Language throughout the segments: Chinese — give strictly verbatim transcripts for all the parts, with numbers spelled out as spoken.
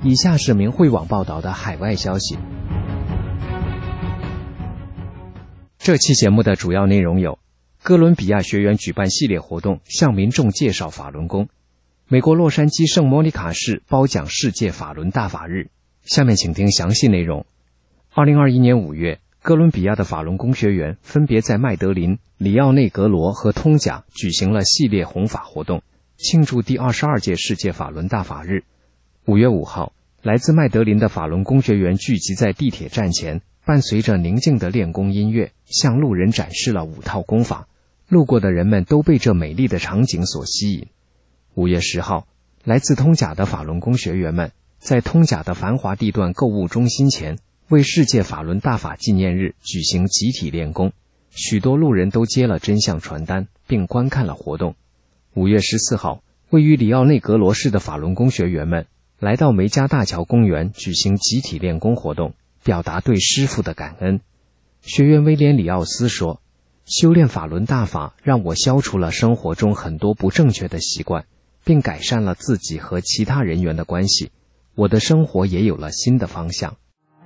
以下是明慧网报道的海外消息。这期节目的主要内容有：哥伦比亚学园举办系列活动，向民众介绍法轮功；美国洛杉矶圣莫妮卡市褒奖世界法轮大法日。下面请听详细内容。二零二一年五月，哥伦比亚的法轮功学员分别在麦德林、里奥内格罗和通贾举行了系列弘法活动，庆祝第二十二届世界法轮大法日。五月五号，来自麦德林的法轮功学员聚集在地铁站前，伴随着宁静的练功音乐，向路人展示了五套功法。路过的人们都被这美丽的场景所吸引。五月十号，来自通贾的法轮功学员们在通贾的繁华地段购物中心前，为世界法轮大法纪念日举行集体练功。许多路人都接了真相传单，并观看了活动。五月十四号，位于里奥内格罗市的法轮功学员们来到梅加大桥公园举行集体练功活动，表达对师父的感恩。学员威廉·里奥斯说，修炼法轮大法让我消除了生活中很多不正确的习惯，并改善了自己和其他人员的关系，我的生活也有了新的方向。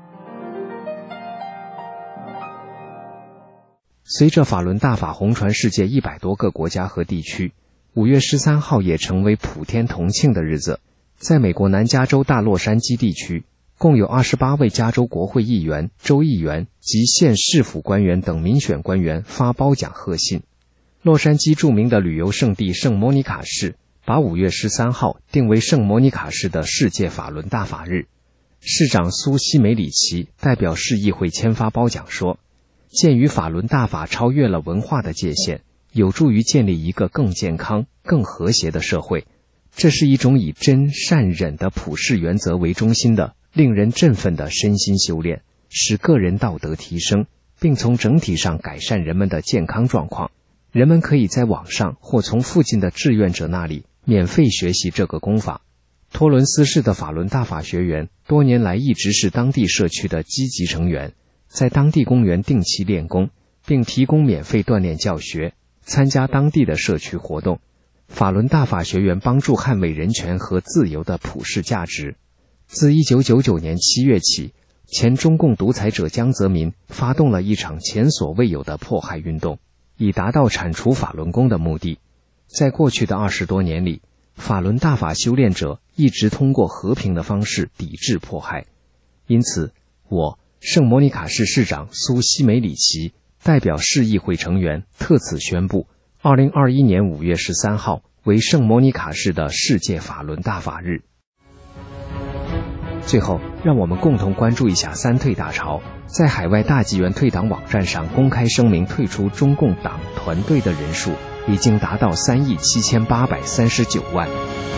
随着法轮大法红传世界一百多个国家和地区，五月十三号也成为普天同庆的日子。在美国南加州大洛杉矶地区，共有二十八位加州国会议员、州议员及县市府官员等民选官员发褒奖贺信。洛杉矶著名的旅游胜地圣莫妮卡市把五月十三号定为圣莫妮卡市的世界法轮大法日。市长苏西梅里奇代表市议会签发褒奖说，鉴于法轮大法超越了文化的界限，有助于建立一个更健康、更和谐的社会。这是一种以真、善、忍的普世原则为中心的、令人振奋的身心修炼，使个人道德提升，并从整体上改善人们的健康状况。人们可以在网上或从附近的志愿者那里免费学习这个功法。托伦斯市的法轮大法学员多年来一直是当地社区的积极成员，在当地公园定期练功，并提供免费锻炼教学，参加当地的社区活动。法轮大法学员帮助捍卫人权和自由的普世价值。自一九九九年七月起，前中共独裁者江泽民发动了一场前所未有的迫害运动，以达到铲除法轮功的目的。在过去的二十多年里，法轮大法修炼者一直通过和平的方式抵制迫害。因此，我圣莫妮卡市市长苏西梅里奇代表市议会成员特此宣布，二零二一年五月十三号为圣莫妮卡市的世界法轮大法日。最后，让我们共同关注一下三退大潮。在海外大纪元退党网站上公开声明退出中共党团队的人数已经达到三亿七千八百三十九万。